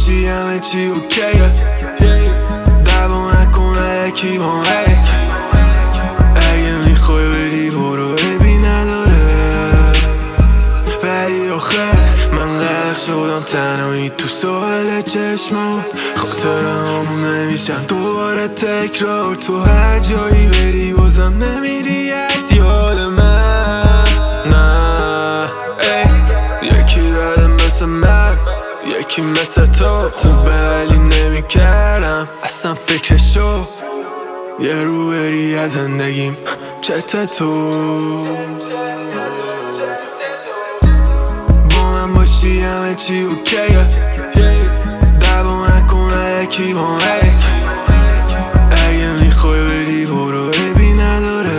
باشی همه چی اوکیه. دعوا نکن الکی با من، اگه میخوای بری برو عیبی نداره. ولی آخه من غرق شدم تنهایی تو ساحل چشمم، خاطرهامون نمیشن دوباره تکرار. تو هر جایی بری بازم نمیری از یاد من. نه یکی بده مثل من، یکی مثل تو خوبه ولی نمیکردم اصلا فکرشو. یه رو بری از زندگیم چته تو، با من باشی همه چی اوکیه. دعوا نکن الکی با من، اگه میخوای بری برو عیبی نداره.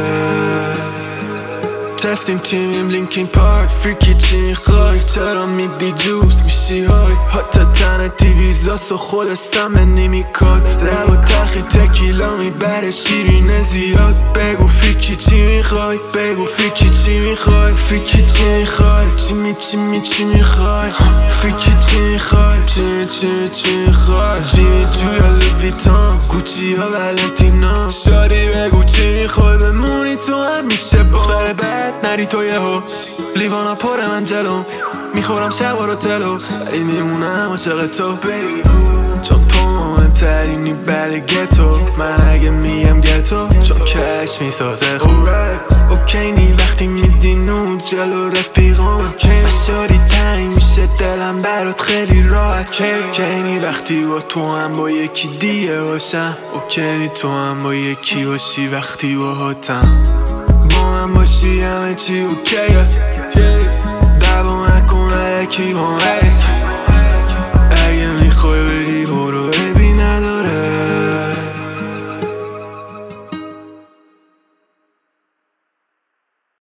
رفتیم تیمیم لینکین پارک، فریکی چی میخوای؟ چرا میدی جوز میشی های حتی تنه تیویزاس و خود سمه نمیکاد. لب و تخی تکیلا میبره شیرین زیاد. بگو فریکی چی میخوای؟ بگو فریکی چی میخوای؟ فریکی چی میخوای؟ چی میخوای؟ فریکی چی میخوای؟ چی میخوای؟ جیمی جویا لویتان گوچی ها ولنتینا. شادی بگو چی میخوای؟ بمونی تو همیشه بخوره بد نری تو یه ها. لیوانا پاره من جلوم میخورم شبا رو تلو، ولی میمونم عاشق تو بیبی، چون تو مهمترینی بعد گتو. من اگه میگم گتو چون کش میسازه خوب. اوکی نی وقتی میدی نود جلو رفیقام، مشاری تنگ میشه دلم برات خیلی راحت. کینی وقتی با تو هم با یکی دیگه باشم، اوکی تو هم با یکی باشی وقتی با هاتم. با من باشی همه چی اوکیه. دعوا نکن الکی با من،